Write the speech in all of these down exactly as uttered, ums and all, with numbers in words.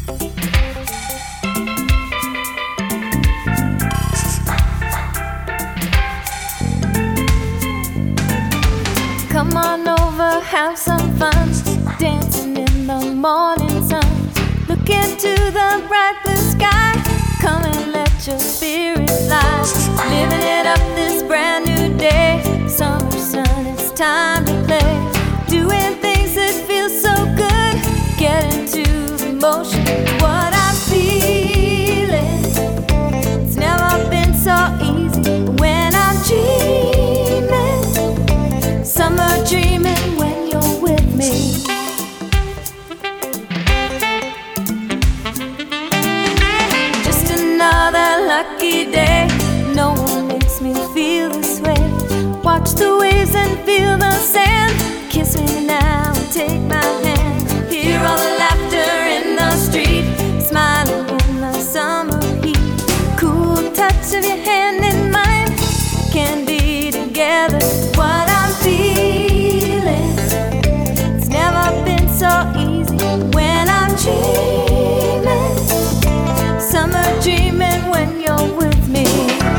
Come on over, have some fun, dancing in the morning sun. Look into the bright blue sky, come and let your spirit fly. Living it up this brand new day, summer sun, it's time to play. Doing things that feel so good, get into the motion. What I'm feeling, it's never been so easy. When I'm dreaming, summer dreaming when you're with me. Just another lucky day, no one makes me feel this way. Watch the waves and feel the sand. Kiss me now and take my hand. Hear all the laughter in the street, smiling in the summer heat. Cool touch of your hand in mine, can be together. What I'm feeling, it's never been so easy. When I'm dreaming, summer dreaming when you're with me.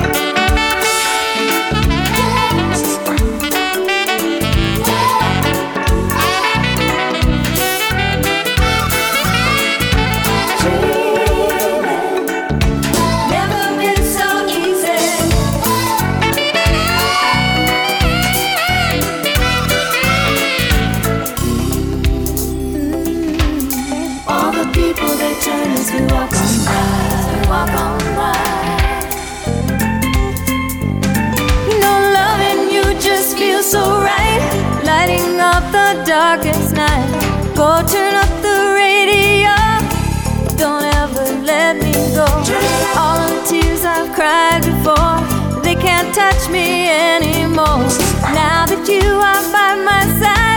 As we walk on by, walk on by. You know, loving you just feels so right, lighting up the darkest night. Go turn up the radio, don't ever let me go. All of the tears I've cried before, they can't touch me anymore. Now that you are by my side,